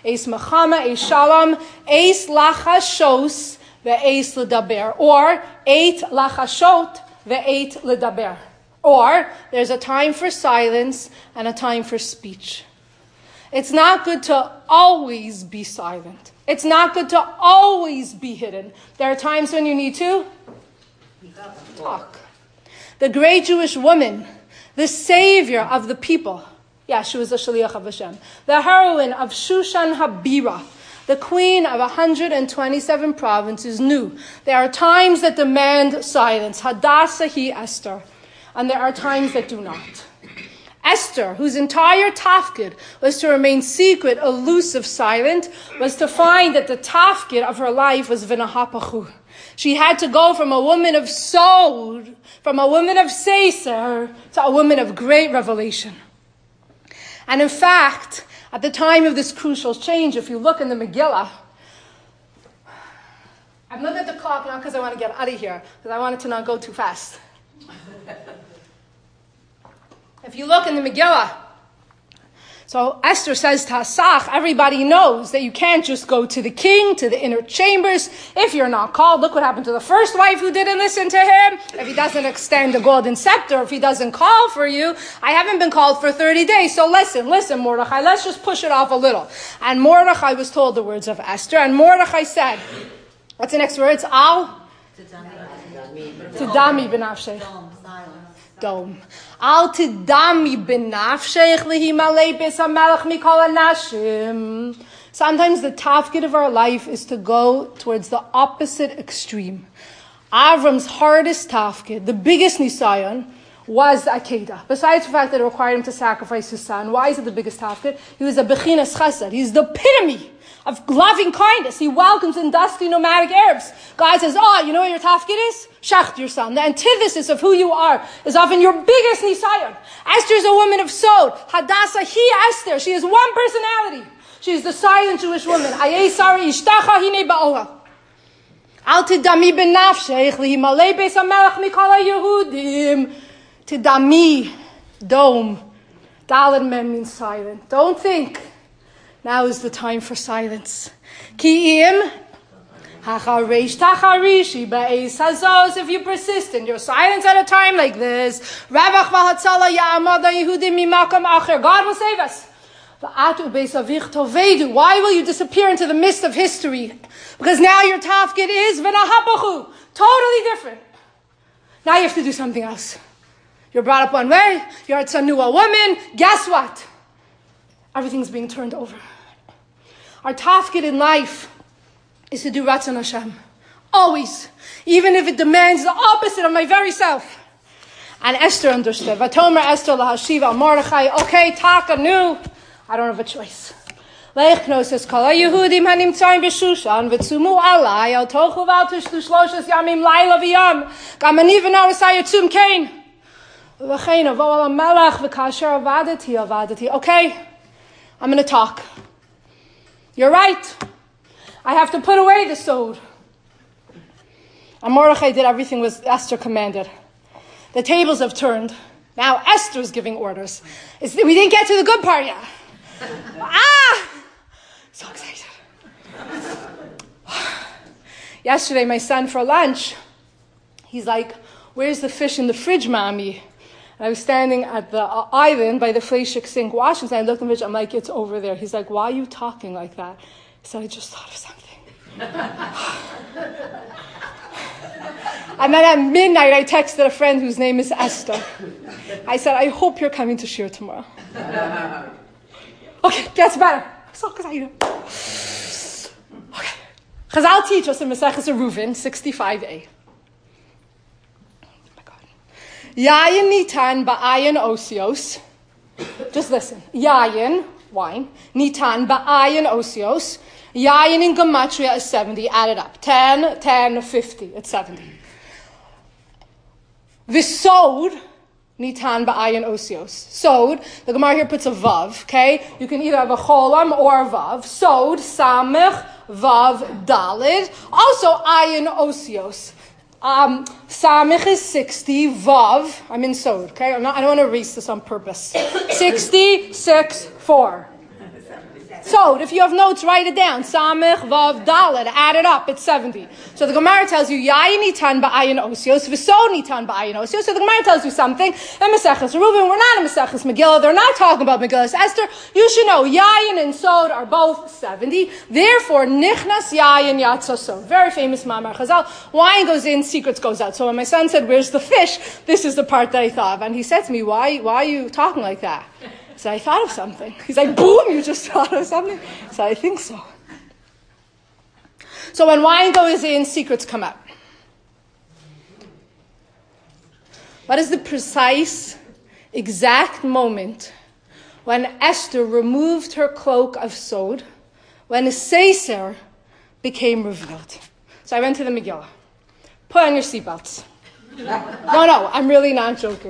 Eis mechama, eis shalom, eis lachashos, ve'eis ledaber. Or, eight lachashot, ve'eit ledaber. Or, there's a time for silence and a time for speech. It's not good to always be silent. It's not good to always be hidden. There are times when you need to talk. The great Jewish woman, the savior of the people, yeah, she was a shaliach of Hashem, the heroine of Shushan Habira, the queen of one hundred twenty-seven provinces, knew there are times that demand silence. Hadassah hi Esther. And there are times that do not. Esther, whose entire tafkid was to remain secret, elusive, silent, was to find that the tafkid of her life was v'nahapachu. She had to go from a woman of sod, from a woman of seser, to a woman of great revelation. And in fact, at the time of this crucial change, if you look in the Megillah, I'm looking at the clock not because I want to get out of here, because I want it to not go too fast. If you look in the Megillah, so Esther says to Asach, everybody knows that you can't just go to the king, to the inner chambers, if you're not called. Look what happened to the first wife who didn't listen to him. If he doesn't extend the golden scepter, if he doesn't call for you, I haven't been called for thirty days, so listen, listen, Mordechai, let's just push it off a little. And Mordechai was told the words of Esther, and Mordechai said, what's the next words? Al? Tidami b'nafshech. Dome. Al tidami b'nafshech lihimalei beis hamelech mikol hanashim. Sometimes the tafkid of our life is to go towards the opposite extreme. Avram's hardest tafkid, the biggest nisayon, was the Akedah. Besides the fact that it required him to sacrifice his son, why is it the biggest tafkid? He was a bechinas chesed. He's the epitome of loving kindness. He welcomes in dusty nomadic Arabs. God says, oh, you know what your tafkid is? Shacht your son. The antithesis of who you are is often your biggest nisayon. Esther is a woman of sod. Hadassah hi Esther. She has one personality. She is the silent Jewish woman. Ayei sari ishtacha hine ba'ola. Al tidami b'nafshech lihimalei beis hamelech mikol haYehudim. Tidami, dome. Daled mem means silent. Don't think. Now is the time for silence. Ki'im, hacharish tacharishi ba'eis hazos. If you persist in your silence at a time like this, ravach v'hatzala ya'amada Yehudim mimakam acher. God will save us. V'atu beis avich tovedu. Why will you disappear into the mist of history? Because now your tafkid is v'nahapachu. Totally different. Now you have to do something else. You're brought up one way. You're a tzanua woman. Guess what? Everything's being turned over. Our tafkid in life is to do Ratzon Hashem. Always. Even if it demands the opposite of my very self. And Esther understood. Vatomer Esther lahashiv al Mordechai. Okay, taka nu. I don't have a choice. Leichnos es kol haYehudim hanimtzaim b'Shushan v'tzumu alai al tochu v'al tishtu shloshes yamim laila v'yam gam ani v'no esay tzum kain v'chein avo al melech v'kasher avadati avadati. Okay, I'm going to talk. You're right. I have to put away the sword. And Mordechai did everything was Esther commanded. The tables have turned. Now Esther's giving orders. It's, we didn't get to the good part yet. Ah! So excited. Yesterday, my son for lunch, he's like, where's the fish in the fridge, Mommy? And I was standing at the uh, island by the Fleishik sink washing, and I looked in the fridge, I'm like, it's over there. He's like, why are you talking like that? He said, I just thought of something. And then at midnight, I texted a friend whose name is Esther. I said, I hope you're coming to shir tomorrow. Okay, gets better. I'm so excited. Okay. Chazal teach us in Maseches Eruvin, sixty-five a. Yayin nitan ba'ayin osios. Just listen. Yayin, wine. Nitan ba'ayin osios. Yayin in Gematria is seventy. Add it up. ten, ten, fifty. It's seventy. Visod, nitan ba'ayin osios. Sod, the Gemara here puts a vav, okay? You can either have a cholam or a vav. Sod, samech, vav, dalid. Also ayin osios. Um, Samich is sixty, Vav, I'm in Sod, okay? I'm not, I don't want to erase this on purpose. sixty-six, four. So, if you have notes, write it down. Samech, Vav, Dalet. Add it up. It's seventy. So the Gemara tells you, Yayin nitan ba'ayin osios, v'so nitan ba'ayin osios. So the Gemara tells you something. In Maseches Reuven, we're not in Maseches Megillah. They're not talking about Megillah Esther. You should know, Yayin and Sod are both seventy. Therefore, Nichnas Yayin Yatsa Sod. Very famous Mamar Chazal. Wine goes in, secrets goes out. So when my son said, where's the fish? This is the part that I thought of. And he said to me, why, why are you talking like that? So I thought of something. He's like, boom, you just thought of something? So I think so. So when wine goes in, secrets come out. What is the precise, exact moment when Esther removed her cloak of Sod, when a Seser became revealed? So I went to the Megillah. Put on your seatbelts. No, no, I'm really not joking.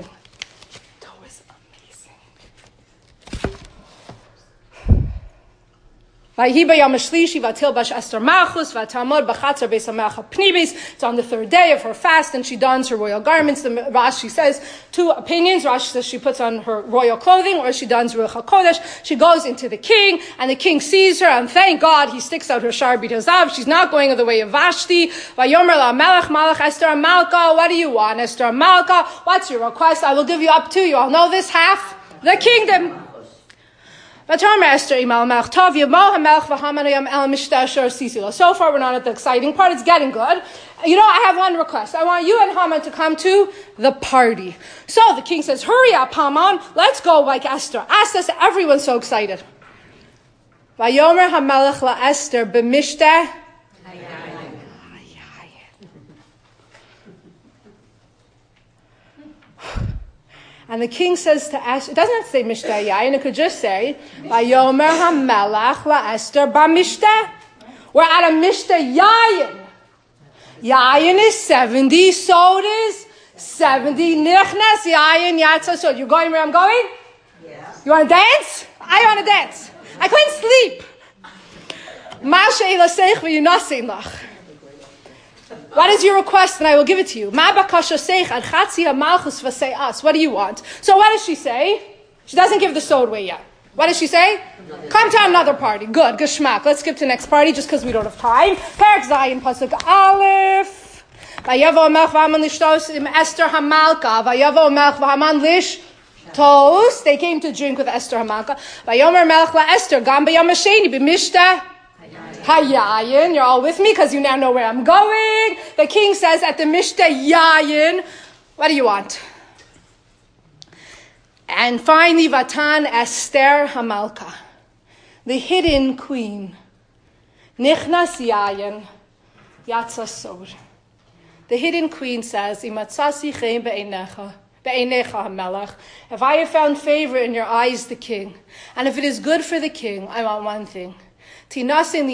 It's on the third day of her fast, and she dons her royal garments. The Rashi says two opinions. Rashi says she puts on her royal clothing, or she dons Ruach HaKodesh. She goes into the king, and the king sees her, and thank God he sticks out her sharbit hazav. She's not going the way of Vashti. Vayomer la melech malach Esther Malka. What do you want, Esther Malka? What's your request? I will give you up to, you all know this, half the kingdom. So far, we're not at the exciting part. It's getting good. You know, I have one request. I want you and Haman to come to the party. So the king says, hurry up, Haman. Let's go like Esther. Ask us. Everyone's so excited. Vayomer hamelech la Esther b'mishteh. And the king says to Esther, it doesn't have to say Mishteh Yayin, it could just say, Vayomer HaMelech LaEsther BaMishteh. We're at a Mishteh Yayin. Yayin is seventy, Sod is seventy. Nichnas Yayin Yatsa Sod. You going where I'm going? Yeah. You want to dance? I want to dance. I couldn't sleep. Ma she'ela seich v'yunasin lach. What is your request, and I will give it to you? What do you want? So what does she say? She doesn't give the Sod away yet. What does she say? Come to another party. Good, geschmack. Let's skip to the next party just because we don't have time. Perek Zayin, Pasuk Aleph. Vayavo melech v'haman lishtos im Esther Hamalka. Vayavo melech v'haman lishtos. They came to drink with Esther Hamalka. Vayomer melech la Esther gam b'yom hasheni b'mishteh Hayayin. You're all with me because you now know where I'm going. The king says at the Mishteh Yayin, what do you want? And finally, Vatan Esther Hamalka, the hidden queen. Nichnas Yayin Yatsa Sod. The hidden queen says, Imatzasi chen be'einecha. If I have found favor in your eyes, the king, and if it is good for the king, I want one thing. My Sod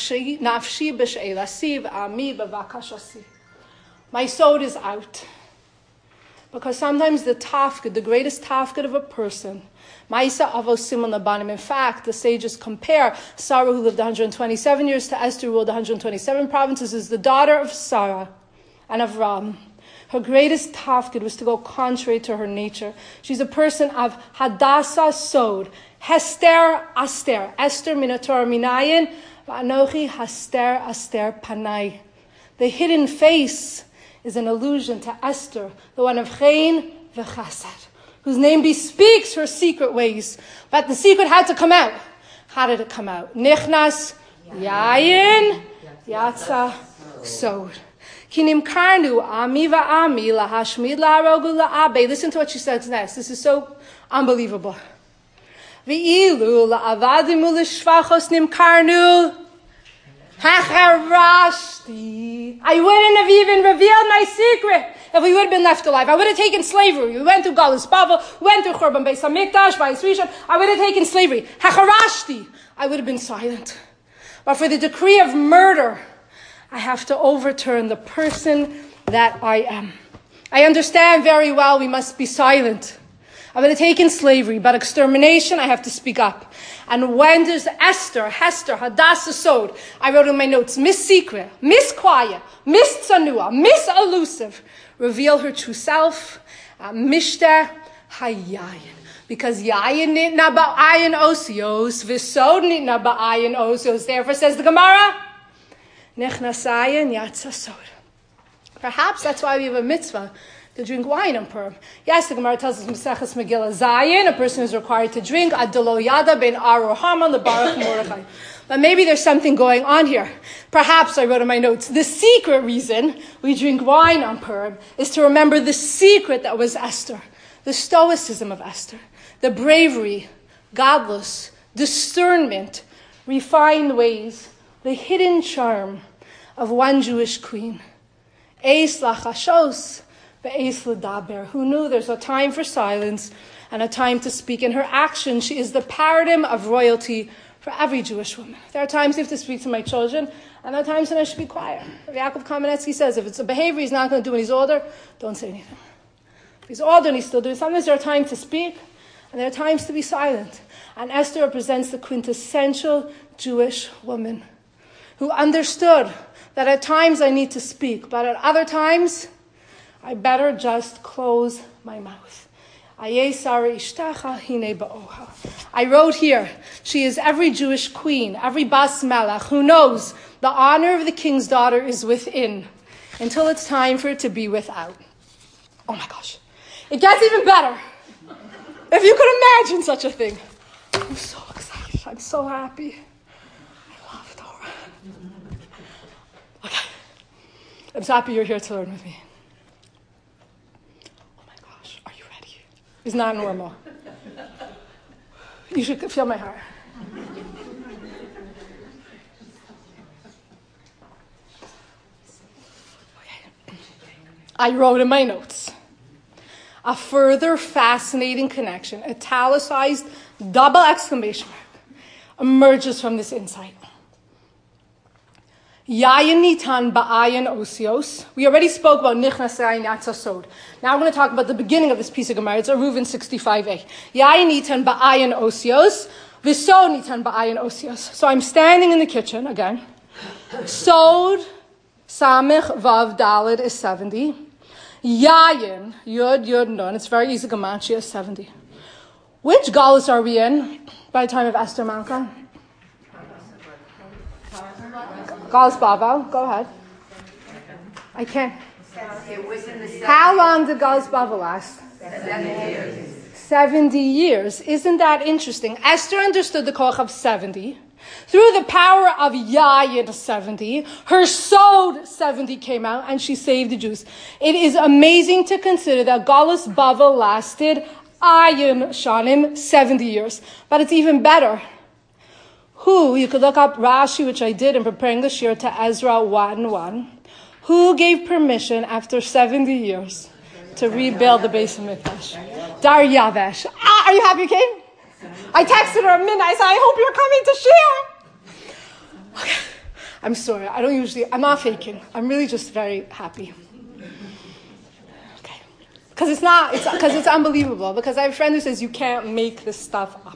is out. Because sometimes the tafkid, the greatest tafkid of a person, in fact, the sages compare Sarah, who lived one hundred twenty-seven years, to Esther, who ruled one hundred twenty-seven provinces, is the daughter of Sarah and of Ram. Her greatest tafkid was to go contrary to her nature. She's a person of Hadassah Sod. Hester Aster. Esther Minator Minayin. Va'anochi Haster Aster Panai. The hidden face is an allusion to Esther, the one of Chen v'Chasad, whose name bespeaks her secret ways. But the secret had to come out. How did it come out? Nichnas Yayin Yatsa Sod. Kinim Karnu Ami va'ami lahashmid la'arogu la'abe. Listen to what she says next. This is so unbelievable. V'ilu la'avadimu l'shvachos nimkarnu hacharashti. I wouldn't have even revealed my secret if we would have been left alive. I would have taken slavery. We went through Galus Bavel, we went through Churban Beis HaMikdash, Bayis Rishon. I would have taken slavery. Hacharashti. I would have been silent. But for the decree of murder, I have to overturn the person that I am. I understand very well we must be silent. I would have taken slavery, but extermination, I have to speak up. And when does Esther, Hester, Hadassah Sod, I wrote in my notes, Miss Secret, Miss Quiet, Miss Tsanua, Miss Elusive, reveal her true self, uh, Mishteh Hayayin. Because yayin nitna ba'ayin osios, v'sod nitna ba'ayin osios. Therefore, says the Gemara, nechnasayin yatsa sod. Perhaps that's why we have a mitzvah to drink wine on Purim. Yes, the Gemara tells us Maseches Megillah Zayin, a person is required to drink Adelo Yada ben Aru Haman leBaruch Mordechai. But maybe there's something going on here. Perhaps, I wrote in my notes, the secret reason we drink wine on Purim is to remember the secret that was Esther, the stoicism of Esther, the bravery, godless, discernment, refined ways, the hidden charm of one Jewish queen. Eis lachashos, ve'eis l'daber, who knew there's a time for silence and a time to speak. In her action, she is the paradigm of royalty for every Jewish woman. There are times I have to speak to my children, and there are times when I should be quiet. Yaakov Kamenetsky says, if it's a behavior he's not going to do when he's older, don't say anything. If he's older and he's still doing sometimes there are times to speak, and there are times to be silent. And Esther represents the quintessential Jewish woman who understood that at times I need to speak, but at other times, I better just close my mouth. I wrote here, she is every Jewish queen, every Bas Melech who knows the honor of the king's daughter is within until it's time for it to be without. Oh my gosh. It gets even better. If you could imagine such a thing. I'm so excited. I'm so happy. I love Torah. Okay. I'm so happy you're here to learn with me. Oh my gosh, are you ready? It's not normal. You should feel my heart. Okay. I wrote in my notes. A further fascinating connection, italicized double exclamation mark, emerges from this insight. Yayin nitan ba'ayin osios. We already spoke about nichnas yayin yatzasod. Now we're going to talk about the beginning of this piece of Gemara. It's a Reuven sixty-five a. Yayin nitan ba'ayin osios. V'sod nitan ba'ayin osios. So I'm standing in the kitchen again. Sod, samich, vav, dalid is seventy. Yayin, yud, yud, nun. It's very easy. Gematria is seventy. Which galus are we in by the time of Esther Malka? Galus Bavel. Go ahead. I can't. How long did Galus Bavel last? Seventy years. Seventy years. Isn't that interesting? Esther understood the koch of seventy. Through the power of Yayin seventy, her Sod seventy came out and she saved the Jews. It is amazing to consider that Galus Bavel lasted Ayin Shanim seventy years. But it's even better. Who, you could look up Rashi, which I did in preparing the shir to Ezra one one. Who gave permission after seventy years to rebuild the Beis Hamikdash? Daryavesh. Ah, are you happy you came? I texted her at midnight. I said, I hope you're coming to share. Okay. I'm sorry. I don't usually, I'm not faking. I'm really just very happy. Okay. Because it's not, it's because it's unbelievable. Because I have a friend who says you can't make this stuff up.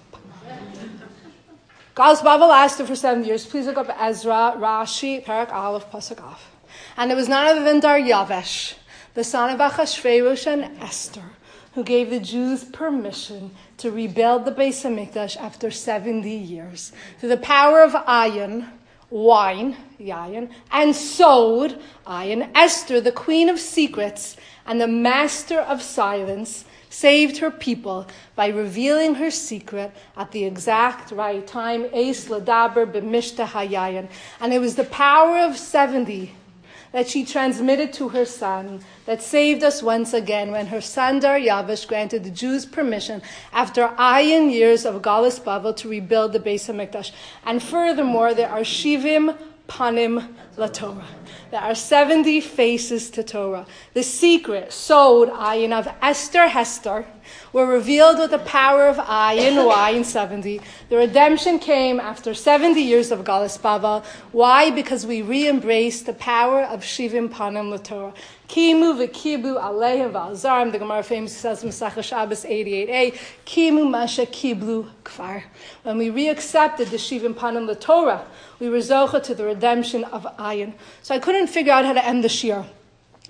Galus Bavel lasted for seven years. Please look up Ezra, Rashi, Parak Aleph, Pasuk Av. And it was none other than Daryavesh, the son of Achashverosh and Esther, who gave the Jews permission to rebuild the Beis Hamikdash after seventy years. Through the power of Ayin, wine, Yayin, and Sod, Ayin, Esther, the queen of secrets and the master of silence, saved her people by revealing her secret at the exact right time, Eis Ladaber b'mishta hayayin. And it was the power of seventy that she transmitted to her son that saved us once again when her son Daryavesh granted the Jews permission after ayin years of Galus Bavel to rebuild the Beis Hamikdash. And furthermore, there are Shivim Panim LaTorah. There are seventy faces to Torah. The secret, Sod, Ayin, of Esther, Hester, were revealed with the power of Ayin, Ayin seventy. The redemption came after seventy years of Galus Bavel. Why? Because we re-embraced the power of Shivim Panim LaTorah. Kimu v'kibu aleim v'alzarim. The Gemara famously says in Masechah Shabbos eighty-eight a, Kimu masha kiblu kfar. When we re-accepted the Shivim Panim LaTorah, we were zocha to the redemption of Ayin. So I couldn't figure out how to end the shir.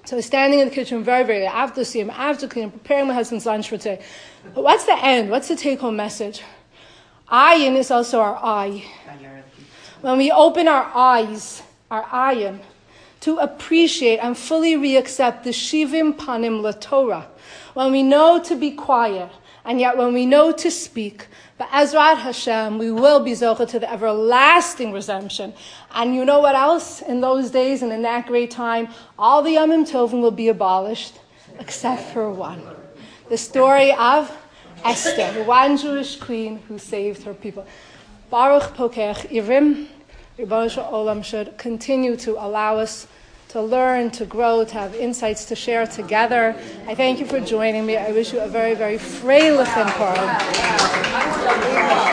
So I was standing in the kitchen very, very late, after seeing, after cleaning, preparing my husband's lunch for today. But what's the end? What's the take-home message? Ayin is also our eye. When we open our eyes, our ayin, to appreciate and fully re-accept the shivim panim laTorah, when we know to be quiet, and yet when we know to speak, but Ezrat Hashem, we will be zocheh to the everlasting redemption. And you know what else? In those days and in that great time, all the Yomim Tovim will be abolished, except for one. The story of Esther, the one Jewish queen who saved her people. Baruch Pokech Irim, Rebbeinu Shel Olam should continue to allow us to learn, to grow, to have insights to share together. I thank you for joining me. I wish you a very, very freilichen Purim.